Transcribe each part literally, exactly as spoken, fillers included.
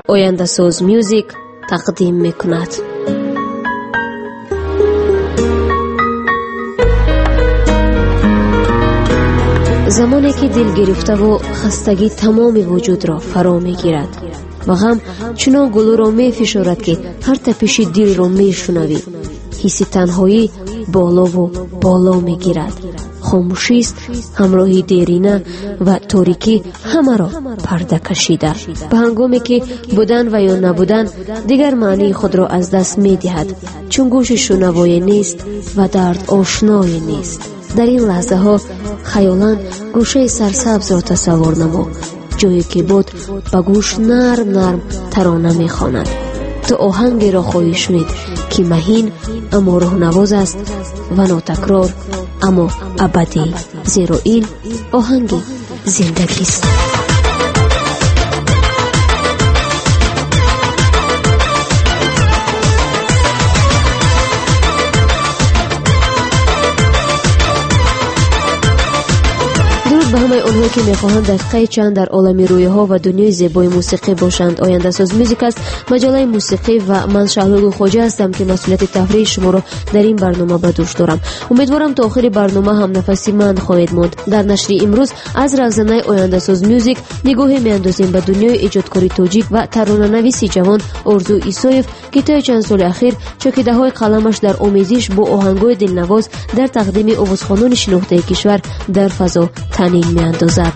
آینده‌ساز میوزیک تقدیم میکند. زمانی که دل گرفته و خستگی تمام وجود را فرا میگیرد و غم چنان گلو را می فشارد که هر تپش دل را می شنوی. حس تنهایی بالا و بالا می گیرد. خاموشی است همراهی دیرینه و تاریکی همه را پرده کشیده. به هنگامی که بودن و یا نبودن دیگر معنی خود را از دست می دهد، چون گوش شنوایی نیست و درد آشنایی نیست. در این لحظه ها خیالان گوشه سرسبز را تصور نما، جایی که بود با گوش نرم نرم ترانه می خواند. تو آهنگی را خواهی شنید که مهین اما روح نواز است و ناتکرار اما ابدی، زیرا این آهنگ زندگی است. به همه آنها که میخواهند دقیقه چند در عالم رویها و دنیای زیبای موسیقی باشند. آینده ساز موزیک است مجله موسیقی و من شهلو خوجه هستم که مسئولیت تفریح شما را در این برنامه به دوش دارم. امیدوارم تا آخر برنامه هم نفسی من خواهید ماند. در نشر امروز از روزنه آینده ساز موزیک نگاهی میاندازیم به دنیای ایجادکاری تاجیک و ترانه‌نویس جوان آرزو عیسویف که تا چند سال اخیر چاکیده‌های قلمش در آمیزش با آهنگ‌های دلنواز در تقدیم آوازخوانان شناخته کشور در فضا تنین میاندازد.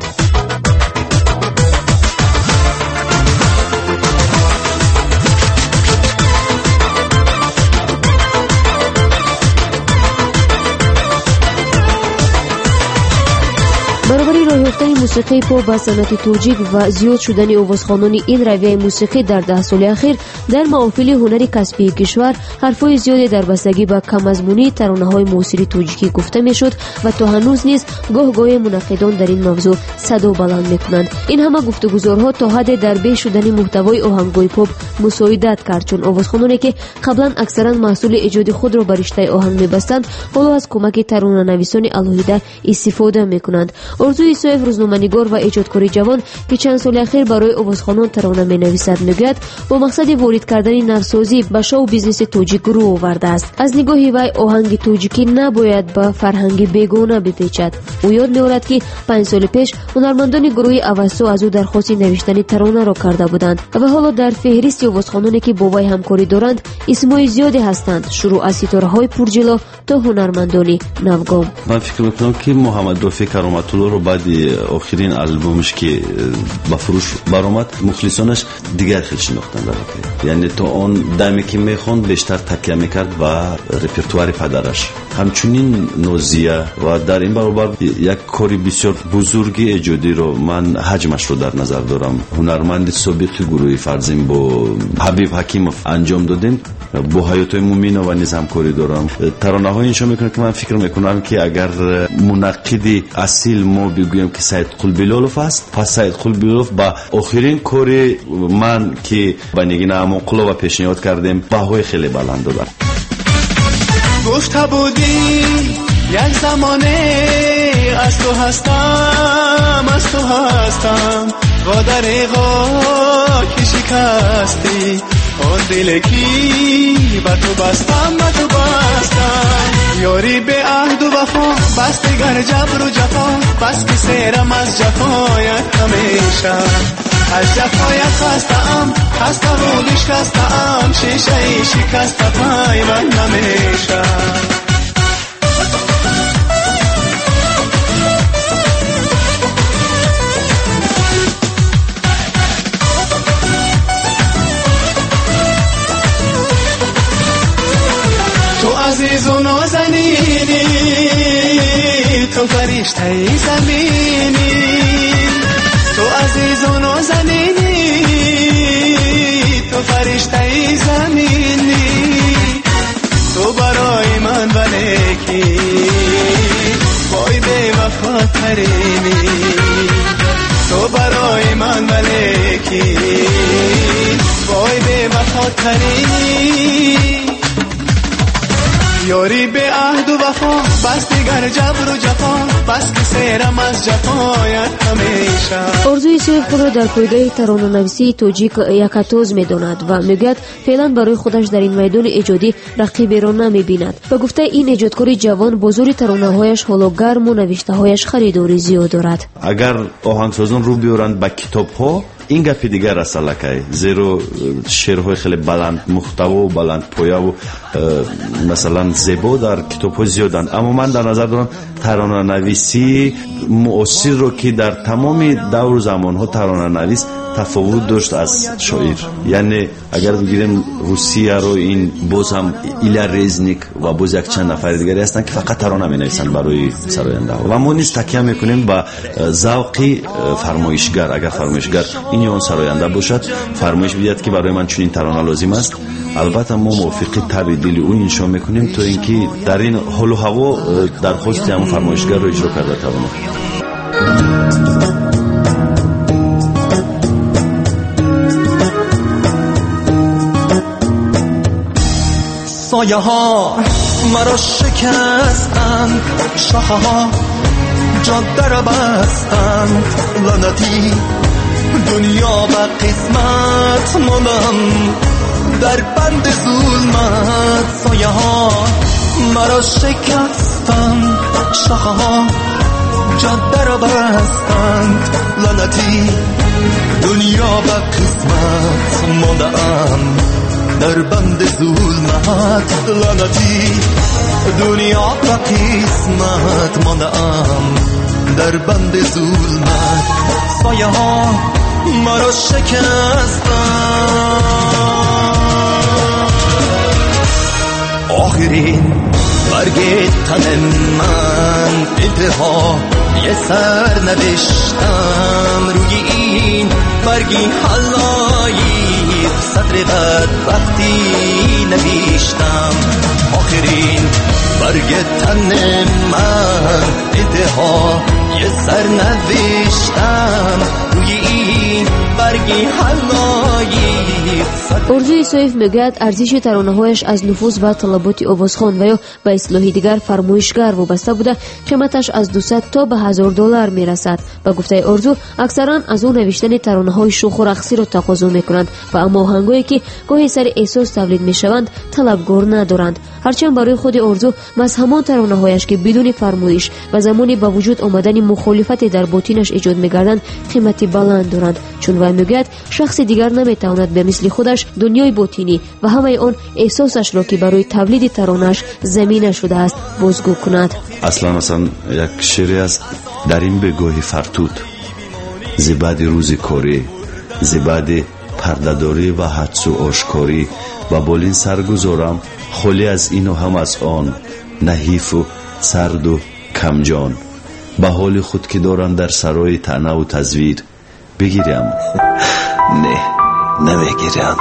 برابری راه یافتن موسیقی پاپ با صنعت توجیه و زیاد شدن آوازخوانان این رویه موسیقی در ده سال اخیر در محافل هنری کسبی کشور حرفای زیادی در بستگی به کم‌مضمونی ترانه‌های موسیقی توجیهی گفته میشد و تا هنوز نیز گاه گاهی منقدان در این موضوع صدا بلند میکنند. این همه گفتگوزارها تا حد دربه شدن محتوای آهنگ‌های پاپ مساعدت کرد، چون آوازخوانانی که قبلا اکثرا محصول ایجاد خود را به رشته آهنگ می‌بستند حالا از کمک ترانه‌نویسان الهیده استفاده میکنند. آرزو عیسویف روزنامه‌نگار و ایجادکار جوان که چند سال اخیر برای آوازخوانان ترانه می‌نویسد میگوید با مقصد وارد کردن نوسازی به شو بیزنس توجیک رو آورده است. از نگاه وی آهنگ توجیکی نباید به فرهنگ بیگانه بپیچد. او یاد می‌آورد که پنج سال پیش هنرمندان گروه اوستا از او درخواست نوشتن ترانه را کرده بودند و حالا در فهرست آوازخوانانی که با وی همکاری دارند اسمای زیادی هستند، شروع از ستاره‌های پرجلو تا هنرمندان نوگام. من فکر می‌کنم که محمد رفیع کرامت‌الله رو بعد آخرین آلبومش که با فروش برآمد مخلصانش دیگر خیلی شناختن داره، یعنی تو اون دمی که میخوند بیشتر تکیه میکرد و رپرتوار پدرش. همچنین نوزیه و در این برابر یک کاری بسیار بزرگی ایجادی رو من حجمش رو در نظر دارم. هنرمند سابق گروه فرزین با حبیب حکیمов انجام دادیم، با حیات مومین و نیز همکاری دارم. ترانه های اینشو میکنه که من فکر میکنم که اگر منقد اصیل ما بگویم که سید قلبیلولوف است، پس سید قلبیلولوف با آخرین کاری من که با نگین اماقلو و پیشنهاد کردیم بهای خیلی بلند دادم. گفته بودی یک زمانه از تو هستم، از تو هستم و در ایغا که شکستی آن دل کی با تو بستم، با تو بستم. یاری به عهد و وفا بس دیگر جبر و جفا، بس که سیرم از جفایت همیشه. از جفایت خستم، خسته و بشکستم، شیشه ای شکسته پای من نمیشه. تو عزیز و نازنینی، تو فرشته ای زمینی، تو عزیز و نازنینی، تو فرشته ای زمینی، تو برای من ولیکی وای بی وفا ترینی، تو برای من ولیکی وای بی وفا ترینی. یاری به عهد و وفا، بس دیگر جبر و جفا، بس که سیرم از جفایت همیشه. ارزوی سویف خود را در پایگاه ترانه‌نویسی توجیک یکاتوز می‌داند و میگوید فعلا برای خودش در این میدان ایجادی رقیبی را نمی‌بیند. به گفته این ایجادکار جوان بزرگ ترانه‌هایش حالا گرم و نوشته‌هایش خریداری زیاد دارد. اگر آهنگسازان رو بیارند به کتاب‌ها این گپی دیگر است الکی، زیرا شعرهای خیلی بلند محتوا و بلند پایه و مثلا زیبا در کتاب‌ها زیادند، اما من در نظر دارم ترانه‌نویسی معاصر رو که در تمام دور و زمان‌ها ترانه‌نویس تفاوت داشت از شاعر. یعنی اگر بگیریم روسیه رو، این باز هم ایلا رزنیک و باز یک چند نفر دیگری هستند که فقط ترانه می‌نویسند برای سراینده و ما نیز تکیه میکنیم به ذوقی فرمایشگر. اگر فرمایشگر این اون سراینده باشد فرمایش بدهد که برای من چنین ترانه لازم است، البته ما موافقی تبدیل او انشا میکنیم تا اینکه در این حال و هوا درخواست همون فرمایشگر رو اجرا کرده توانیم. سایه ها مرا شکستند، شاخه ها جاده را بستند، لعنتی دنیا به قسمت ماندم در بند ظلمت. سایه ها مرا شکستند، شاخه ها جاده را بستند، لعنتی دنیا به قسمت ماندم در بند ظلمت. لعنتی دنیا به قسمت ماندم در بند ظلمت. سایه ها مرا شکستند. آخرین برگ تن من انتها یه سر نوشتم روی این برگی حلایی سطر بدبختی نوشتم. آخرین برگ تن من انتها یه سر نوشتم روی این برگی حلایی. ارزوی سویف میگوید ارزش ترانه‌هایش از نفوذ و طلبات آوازخوان و یا به اصطلاح دیگر فرمایشگر وابسته بوده. قیمتش از دویست تا به هزار دلار میرسد. به گفته ارزو اکثرا از اون نوشتن ترانه‌های شوخ و رقصی را تقاضا میکنند و اما آهنگایی که گاهی سر احساس تولید میشوند طلبگار ندارند. هرچند برای خود ارزو از همان ترانه‌هایش که بدون فرمایش و زمانی با وجود آمدن مخالفت در باطنش ایجاد می‌گردند قیمتی بلند دارند، چون وی میگوید شخص دیگر نمیتواند به مثل خودش دنیای باطنی و همه آن احساسش را که برای تولید ترانه‌اش زمینه شده است بازگو کند. اصلا مثلا یک شعری است در این بگاهی فرتود زباد روز کاری، زباد پرده‌داری و حدس و آشکاری و بالین سرگذارم خالی از این و هم از آن، نحیف و سرد و کمجان به حال خود که دارم در سرای طعنه و تزویر. بگیرم؟ نه نمیگیرم.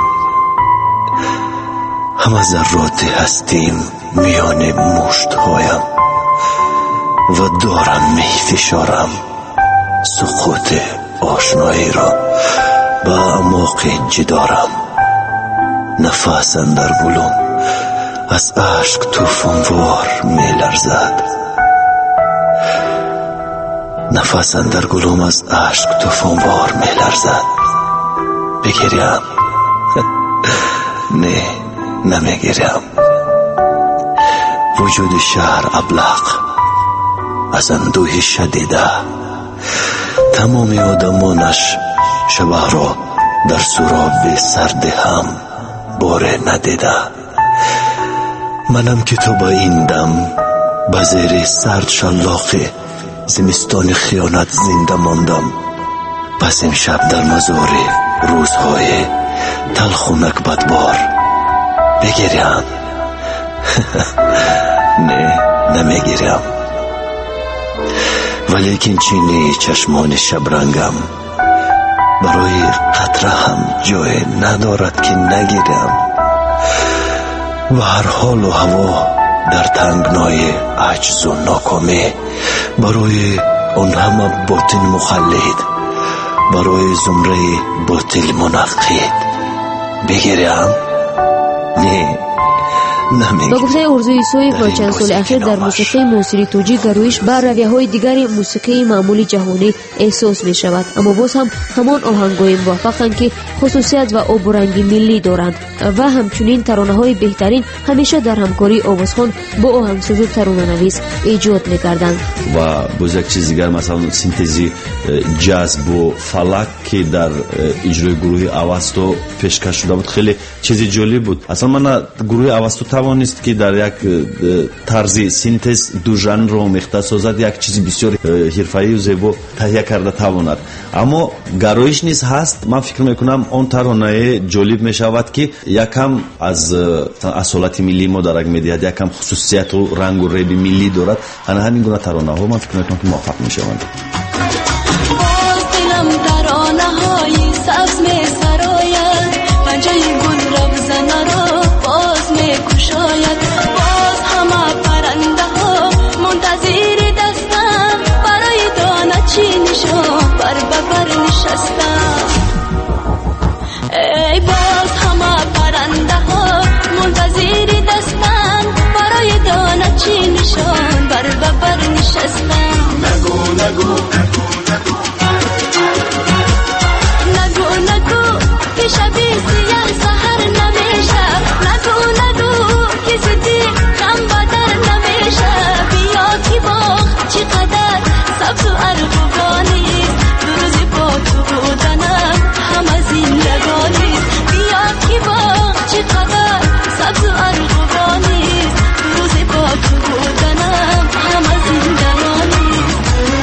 همه ذرات هستیم میان مشت هایم و دارم می فشارم سقوط آشنایی را به اعماق جدارم. نفس اندر گلوم از عشق طوفانوار می لرزد، نفس اندر گلوم از عشق طوفانوار می لرزد. بگیرم؟ نه نمیگیرم. وجود شهر ابلق از اندوه شدیده، تمام آدمانش شبه را در سراب سرد هم باره ندیده. منم که تو با این دم به زیر سرد شلاق زمستان خیانت زنده ماندم. پس امشب در مزار روزهای تلخ و نکبتبار. بگیرم؟ نه نمیگیرم. ولیکن چینی چشمان شبرنگم برای قطره هم جای ندارد که نگیرم. و هر حال و هوا در تنگنای عجز و ناکامی برای آن همه باطل مخلد، برای زمره باطل منقید. بگیرم؟ نه با گفته ارزو ایسویف با چند سال اخیر در موسیقی معاصر توجیک گرویش بر رویه‌های دیگر موسیقی معمولی جهانی احساس می شود، اما باز هم همان آهنگ‌های موفقند که خصوصیت و آب و رنگ ملی دارند و همچنین ترانه‌های بهترین همیشه در همکاری آوازخوان با آهنگساز و ترانه‌نویس ایجاد می‌گردند. و باز یک چیز دیگر مثلا سینتزی جاز با فلک که در اجرای گروه اوستو پیشکش شده بود، خیلی چیزی جالب بود. اصلا من گروه اوستو توانست که در یک طرز سینتز دو ژانر رو مختص سازد، یک چیز بسیار حرفه‌ای و زیبا تهیه کرده تواند. اما گرایش نیز هست. من فکر میکنم اون ترانه جالب میشود که یکم از اصالت ملی ما درک میدهد، یکم خصوصیت و رنگ و ریب ملی دارد. انا همین گونه ترانه ها من فکر میکنم که موفق میشوند. سبز می سراید پنجه گل را بزنه را باز می کشاید، باز همه پرنده ها منتظر دستم برای دانه چینشان بر ببر نشستم. ای باز همه پرنده ها منتظر دستم برای دانه چینشان بر ببر نشستم. نگو نگو نگو شبی سیاه سهر نمیشه، نگو نگو که زدی غم بدر نمیشه. بیا که باغ چقدر سبز و ارغوانیست، دو روزی با تو بودنم همه زندگانیست. بیا که باغ چقدر سبز و ارغوانیست، دو روزی با تو بودنم همه زندگانیست.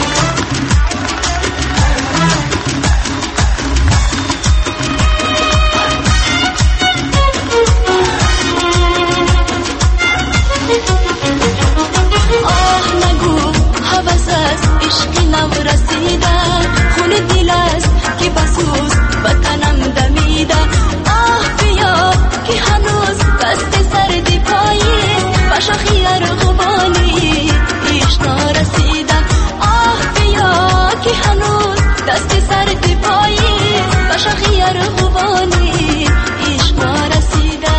خون دل است که بسوز بطنم دمیده. آه بیا که هنوز دست سردی پاییست، با شاخی ارغوانی ایش نرسیده. آه بیا که هنوز دست سردی پاییست، با شاخی ارغوانی ایش نرسیده.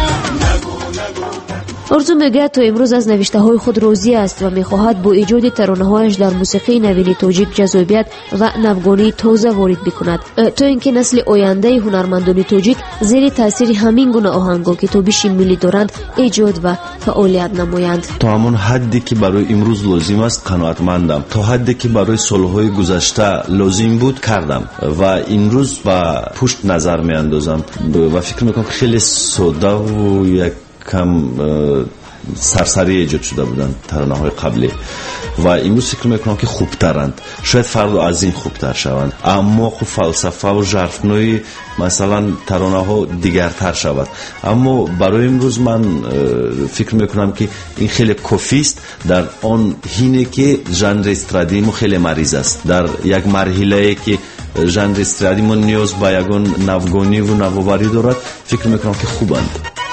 آرزو میگه تا امروز از نوشته های خود راضی است و میخواهد با ایجاد ترانه هایش در موسیقی نوین توجیک جذابیت و نوگانی تازه وارد بکند، تا اینکه نسل آینده هنرمندان توجیک زیر تاثیر همین گونه آهنگا که تابش ملی دارند ایجاد و فعالیت نمایند. تا همون حدی که برای امروز لازم است قناعتمندم، تا حدی که برای سالهای گذشته لازم بود کردم و امروز با پشت نظر میاندازم و فکر میکنم خیلی ساده و یک کم سرسری ایجاد شده بودن ترانه های قبلی و امروز فکر میکنم که خوبترند. شاید فردا از این خوبتر شوند، اما خب فلسفه و ژرفنوی مثلا ترانه ها دیگرتر شود. اما برای امروز من فکر میکنم که این خیلی کافی است در آن حینی که ژانر استرادی ما خیلی مریض است، در یک مرحله که ژانر استرادی ما نیاز به یگان نوگانی و نوآوری دارد. فکر میکنم که خوبند.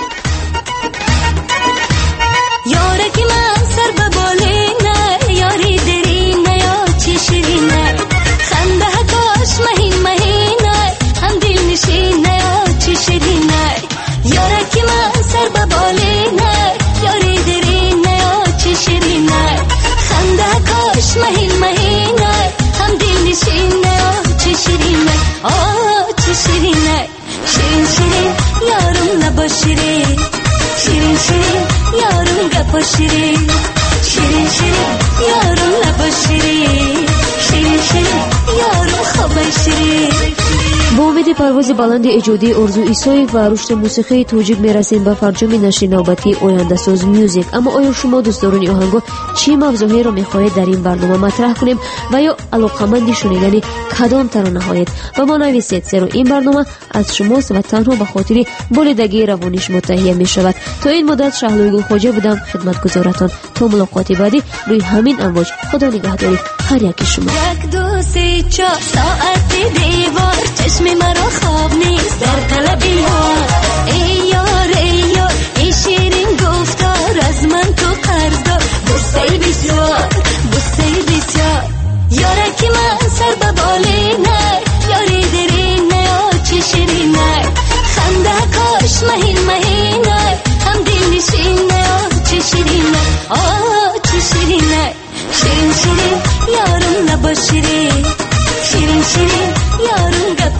یاره که من سر به بالینه، یاری درینه یا چی شیرینه. خنده کاش مهین مهینه، هم دل نشینه یا چی شیرینه. یاره که من سر به بالینه، یاری درینه یا چی شیرینه. خنده کاش مهین مهینه، هم دل نشینه یا چی شیرینه. آه چی شیرینه، شیرین شیرین یارم نباشیرین، شیرین شیرین یارم گپا شیرین، شیرین شیرین یارم لبا شیرین، شیرین شیرین یارم خوابه شیرین. با امید پرواز بلند ایجادی آرزو ایسویف و رشد موسیقی توجیک میرسیم به فرجام نشر نوبتی آینده ساز میوزیک. اما آیا شما دوستداران آهنگا چه موضوعی را میخواهید در این برنامه مطرح کنیم و یا علاقمند شنیدن کدام ترانه هایید؟ و ما نویسید، زیرا این برنامه از شماست و تنها به خاطر بالادگی روانی شما تهیه می شود. تا این مدت شهلوی گلخواجه بودم خدمتگزارتان. تا ملاقات بعدی روی همین امواج، خدا نگهداری هر یکی شما. یک دو سه چهار ساعت دیوار، چشم مرا خواب نیست در قلبی ها. ای یار ای یار ای شیرین گفتار، از من تو قرض دار بسته بسیار بسته بسیار. یاره که من سر به بالینه، یاری درینه یا چی شیرینه. خنده کاش مهین مهینه، هم دل نشینه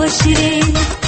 شیرین